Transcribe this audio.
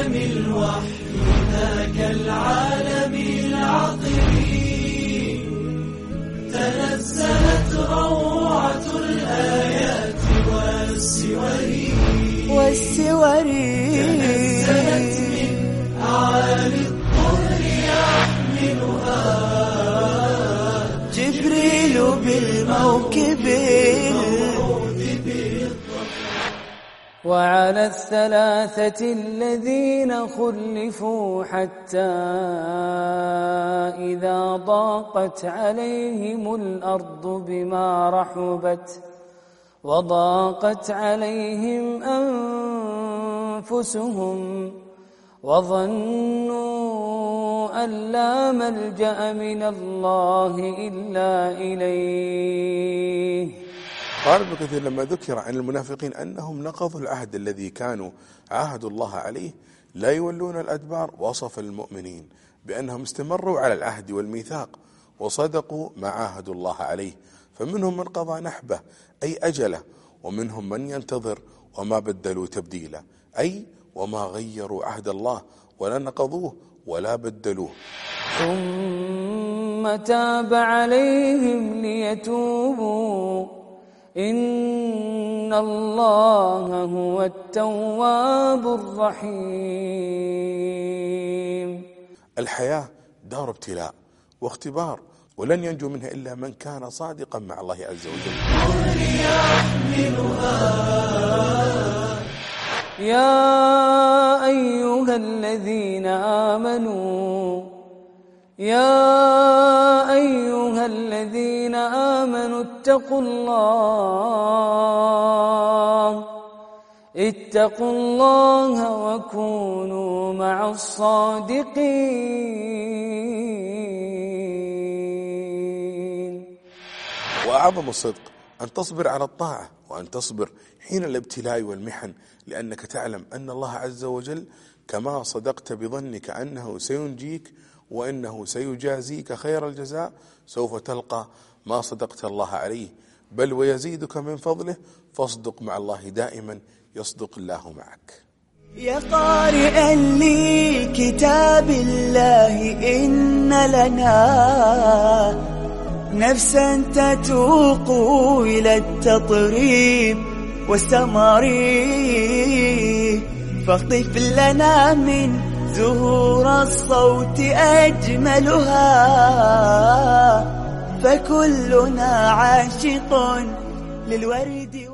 عالم الوحي ذاك العالم العظيم تنزلت روعة الآيات والسور تنزلت من أعالي الطهر يحملها جبريل بالموكب وعلى الثلاثة الذين خلفوا حتى إذا ضاقت عليهم الأرض بما رحبت وضاقت عليهم أنفسهم وظنوا أن لا ملجأ من الله إلا إليه. قال ابن كثير لما ذكر عن المنافقين أنهم نقضوا العهد الذي كانوا عاهدوا الله عليه لا يولون الأدبار، وصف المؤمنين بأنهم استمروا على العهد والميثاق وصدقوا ما عاهدوا الله عليه، فمنهم من قضى نحبه أي أجله، ومنهم من ينتظر وما بدلوا تبديلا أي وما غيروا عهد الله ولا نقضوه ولا بدلوه. ثم تاب عليهم ليتوبوا إن الله هو التواب الرحيم. الحياة دار ابتلاء واختبار، ولن ينجو منها إلا من كان صادقا مع الله عز وجل. يا أيها الذين آمنوا اتقوا الله وكونوا مع الصادقين. وأعظم الصدق أن تصبر على الطاعة، وأن تصبر حين الابتلاء والمحن، لأنك تعلم أن الله عز وجل كما صدقت بظنك أنه سينجيك وإنه سيجازيك خير الجزاء سوف تلقى ما صدقت الله عليه، بل ويزيدك من فضله، فاصدق مع الله دائما يصدق الله معك. يا قارئا لكتاب الله إن لنا نفسا تتوق إلى التطريب والسمر، فاخطف لنا من زهور الصوت أجملها، فكلنا عاشق للورد.